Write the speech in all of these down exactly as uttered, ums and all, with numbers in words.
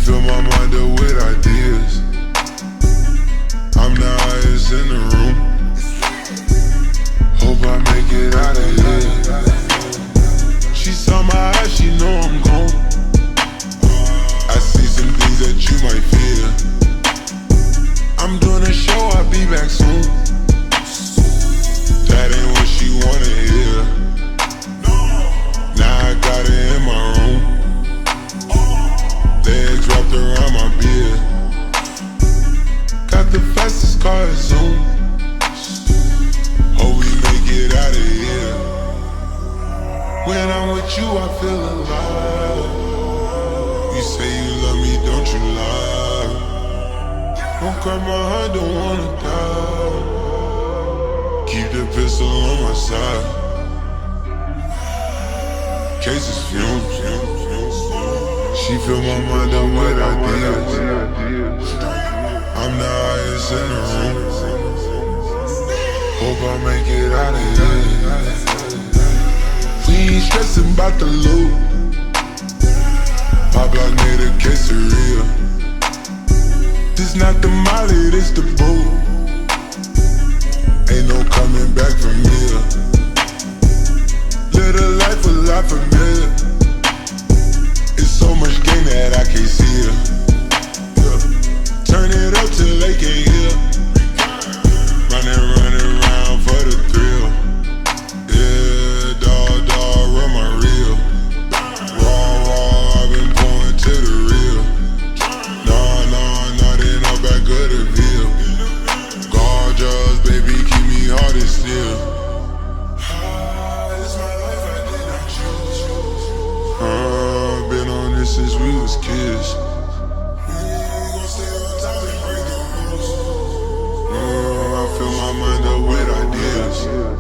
fill my mind up with ideas. I'm the highest in the room. Hope I make it out of here. She saw my eyes, she know I'm gone. I see some things that you might fear. I'm doing a show, I'll be back soon. That ain't what she wanna hear. Now I got it in my room. Legs wrapped around my beard. Got the fastest car at Zoom. Hope we make it out of here. When I'm with you, I feel alive. You say you love me, don't you lie. Don't cry my heart, don't wanna die. Keep the pistol on my side. Cases fumes. She fill my mind up with ideas. I'm the highest in the room. Hope I make it out of here. We ain't stressing about the loot. My block made a quesadilla. This not the molly, this the boot. Ain't no coming back from here. Live a life a lot familiar. It's so much gain that I can't see it. Yeah. Turn it up till they can't hear. Running, running around for the thrill. Yeah, dawg, dawg, run my reel. Raw, raw, I've been pouring to the real. Nah, nah, nah, they not back of the veil. Gorgeous, baby, keep me hard and still. It's my life, I did not choose. Uh, been on this since we was kids. We gon' stay on top and break the rules. Uh, I fill my mind up with ideas.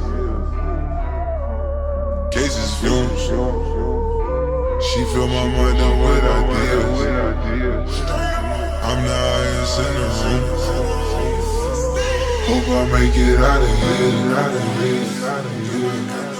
Cases fumes. She fill my mind up with ideas. I'm the highest in the room. Hope I make it out of here, out of here, out of here.